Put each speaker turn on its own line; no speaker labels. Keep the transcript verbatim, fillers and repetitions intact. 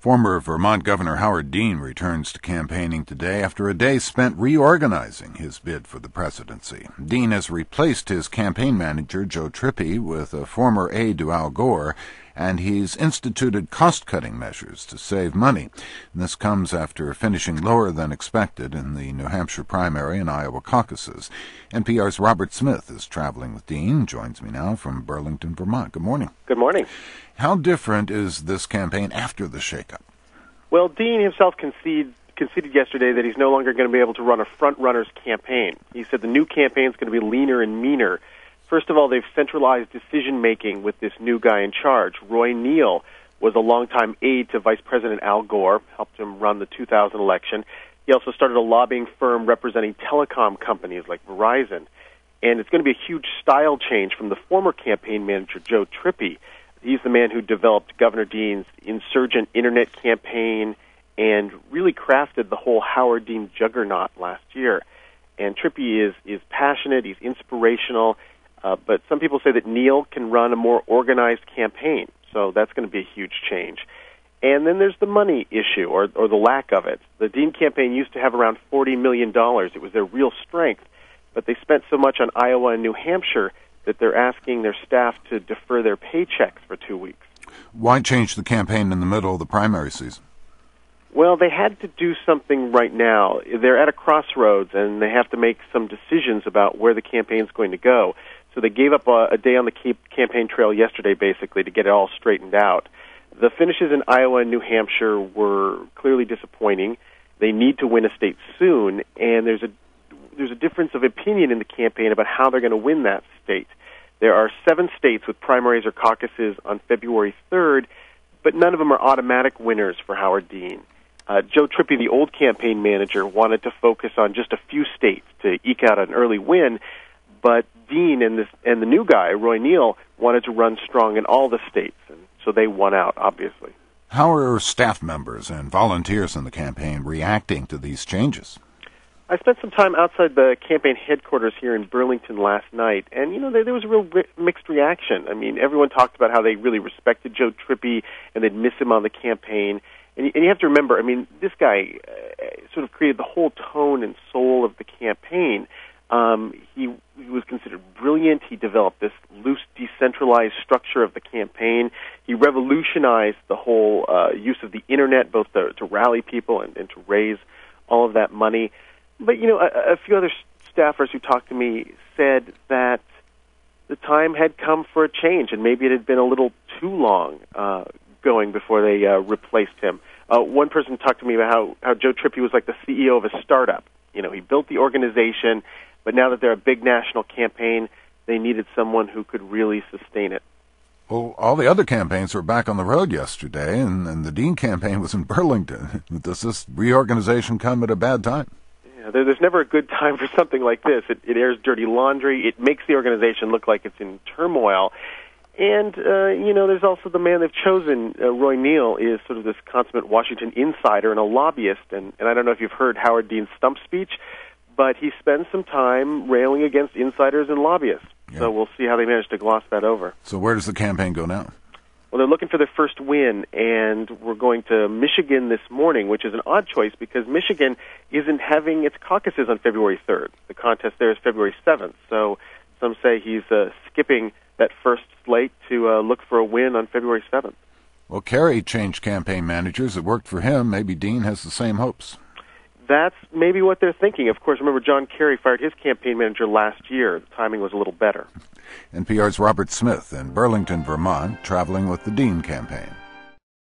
Former Vermont Governor Howard Dean returns to campaigning today after a day spent reorganizing his bid for the presidency. Dean has replaced his campaign manager, Joe Trippi, with a former aide to Al Gore, and he's instituted cost-cutting measures to save money. And this comes after finishing lower than expected in the New Hampshire primary and Iowa caucuses. N P R's Robert Smith is traveling with Dean, joins me now from Burlington, Vermont. Good morning.
Good morning.
How different is this campaign after the shakeup?
Well, Dean himself conceded, conceded yesterday that he's no longer going to be able to run a front-runner's campaign. He said the new campaign is going to be leaner and meaner. First of all, they've centralized decision-making with this new guy in charge. Roy Neal was a longtime aide to Vice President Al Gore, helped him run the two thousand election. He also started a lobbying firm representing telecom companies like Verizon. And it's going to be a huge style change from the former campaign manager, Joe Trippi. He's the man who developed Governor Dean's insurgent internet campaign and really crafted the whole Howard Dean juggernaut last year. And Trippi is, is passionate, he's inspirational, uh, but some people say that Neal can run a more organized campaign, so that's going to be a huge change. And then there's the money issue, or, or the lack of it. The Dean campaign used to have around forty million dollars. It was their real strength, but they spent so much on Iowa and New Hampshire that they're asking their staff to defer their paychecks for two weeks.
Why change the campaign in the middle of the primary season?
Well, they had to do something right now. They're at a crossroads, and they have to make some decisions about where the campaign's going to go. So they gave up a, a day on the campaign trail yesterday, basically, to get it all straightened out. The finishes in Iowa and New Hampshire were clearly disappointing. They need to win a state soon, and there's a there's a difference of opinion in the campaign about how they're going to win that state. There are seven states with primaries or caucuses on February third, but none of them are automatic winners for Howard Dean. Uh, Joe Trippi, the old campaign manager, wanted to focus on just a few states to eke out an early win, but Dean and, this, and the new guy, Roy Neal, wanted to run strong in all the states, and so they won out, obviously.
How are staff members and volunteers in the campaign reacting to these changes?
I spent some time outside the campaign headquarters here in Burlington last night, and, you know, there, there was a real ri- mixed reaction. I mean, everyone talked about how they really respected Joe Trippi and they'd miss him on the campaign. And you, and you have to remember, I mean, this guy uh, sort of created the whole tone and soul of the campaign. Um, he, he was considered brilliant. He developed this loose, decentralized structure of the campaign. He revolutionized the whole uh, use of the Internet, both to, to rally people and, and to raise all of that money. But, you know, a, a few other staffers who talked to me said that the time had come for a change, and maybe it had been a little too long uh, going before they uh, replaced him. Uh, one person talked to me about how, how Joe Trippi was like the C E O of a startup. You know, he built the organization, but now that they're a big national campaign, they needed someone who could really sustain it.
Well, all the other campaigns were back on the road yesterday, and, and the Dean campaign was in Burlington. Does this reorganization come at a bad time?
There's never a good time for something like this. It, it airs dirty laundry. It makes the organization look like it's in turmoil. And, uh, you know, there's also the man they've chosen, uh, Roy Neal, is sort of this consummate Washington insider and a lobbyist. And, and I don't know if you've heard Howard Dean's stump speech, but he spends some time railing against insiders and lobbyists. Yeah. So we'll see how they manage to gloss that over.
So where does the campaign go now?
Well, they're looking for their first win, and we're going to Michigan this morning, which is an odd choice because Michigan isn't having its caucuses on February third. The contest there is February seventh, so some say he's uh, skipping that first slate to uh, look for a win on February seventh.
Well, Kerry changed campaign managers. It worked for him. Maybe Dean has the same hopes.
That's maybe what they're thinking. Of course, remember John Kerry fired his campaign manager last year. The timing was a little better.
N P R's Robert Smith in Burlington, Vermont, traveling with the Dean campaign.